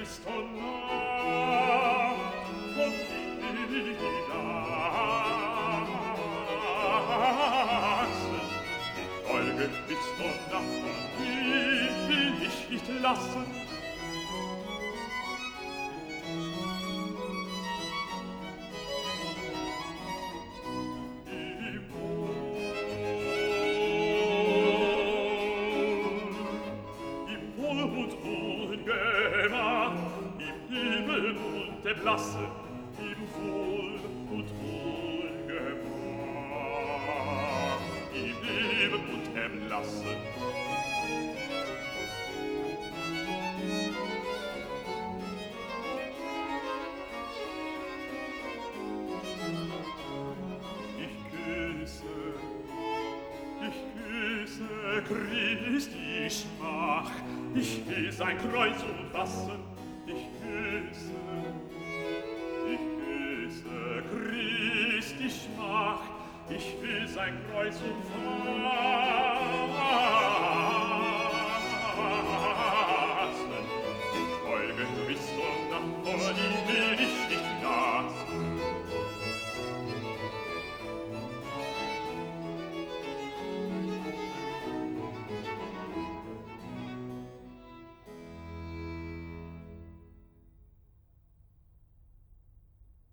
Christo nah, und ich lassen. Die Folge Christo nah, die will ich nicht lassen. Blasse, im Wohl und Wohlgemach, im Leben und Erblasse. Ich küsse Christi Schmach, ich will sein Kreuz umfassen, ich küsse Christi Schmach, ich will sein Kreuz umfassen.